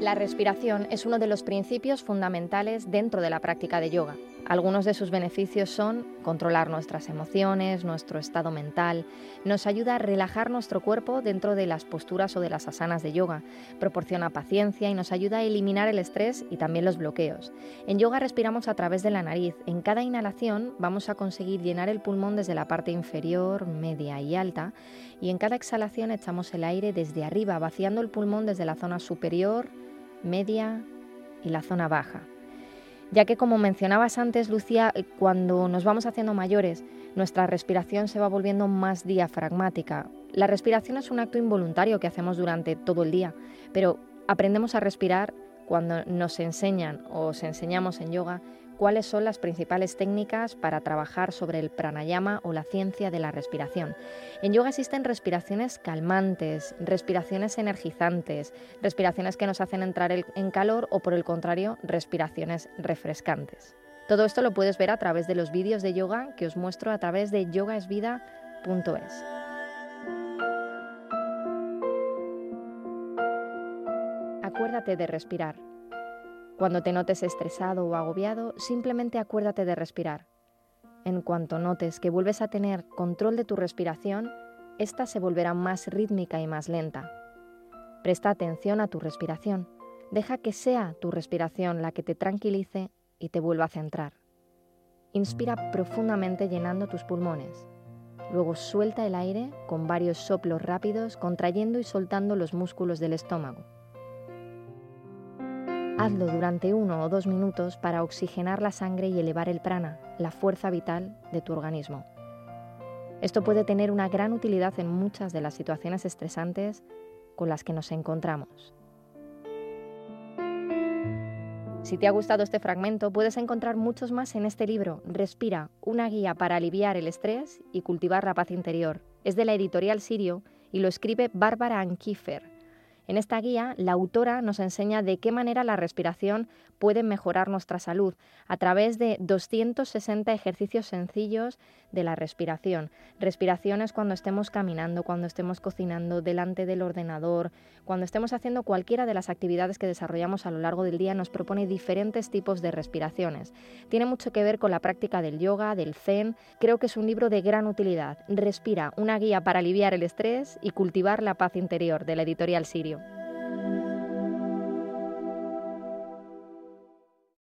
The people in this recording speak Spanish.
La respiración es uno de los principios fundamentales dentro de la práctica de yoga. Algunos de sus beneficios son controlar nuestras emociones, nuestro estado mental, nos ayuda a relajar nuestro cuerpo dentro de las posturas o de las asanas de yoga, proporciona paciencia y nos ayuda a eliminar el estrés y también los bloqueos. En yoga respiramos a través de la nariz. En cada inhalación vamos a conseguir llenar el pulmón desde la parte inferior, media y alta, y en cada exhalación echamos el aire desde arriba, vaciando el pulmón desde la zona superior, media y la zona baja. Ya que, como mencionabas antes, Lucía, cuando nos vamos haciendo mayores, nuestra respiración se va volviendo más diafragmática. La respiración es un acto involuntario que hacemos durante todo el día, pero aprendemos a respirar cuando nos enseñan o os enseñamos en yoga cuáles son las principales técnicas para trabajar sobre el pranayama o la ciencia de la respiración. En yoga existen respiraciones calmantes, respiraciones energizantes, respiraciones que nos hacen entrar en calor o, por el contrario, respiraciones refrescantes. Todo esto lo puedes ver a través de los vídeos de yoga que os muestro a través de yogaesvida.es. Acuérdate de respirar. Cuando te notes estresado o agobiado, simplemente acuérdate de respirar. En cuanto notes que vuelves a tener control de tu respiración, esta se volverá más rítmica y más lenta. Presta atención a tu respiración. Deja que sea tu respiración la que te tranquilice y te vuelva a centrar. Inspira profundamente llenando tus pulmones. Luego suelta el aire con varios soplos rápidos, contrayendo y soltando los músculos del estómago. Hazlo durante 1 o 2 minutos para oxigenar la sangre y elevar el prana, la fuerza vital de tu organismo. Esto puede tener una gran utilidad en muchas de las situaciones estresantes con las que nos encontramos. Si te ha gustado este fragmento, puedes encontrar muchos más en este libro, Respira, una guía para aliviar el estrés y cultivar la paz interior. Es de la editorial Sirio y lo escribe Bárbara Ankífer. En esta guía, la autora nos enseña de qué manera la respiración puede mejorar nuestra salud a través de 260 ejercicios sencillos de la respiración. Respiraciones cuando estemos caminando, cuando estemos cocinando, delante del ordenador, cuando estemos haciendo cualquiera de las actividades que desarrollamos a lo largo del día, nos propone diferentes tipos de respiraciones. Tiene mucho que ver con la práctica del yoga, del zen. Creo que es un libro de gran utilidad. Respira, una guía para aliviar el estrés y cultivar la paz interior, de la editorial Sirio.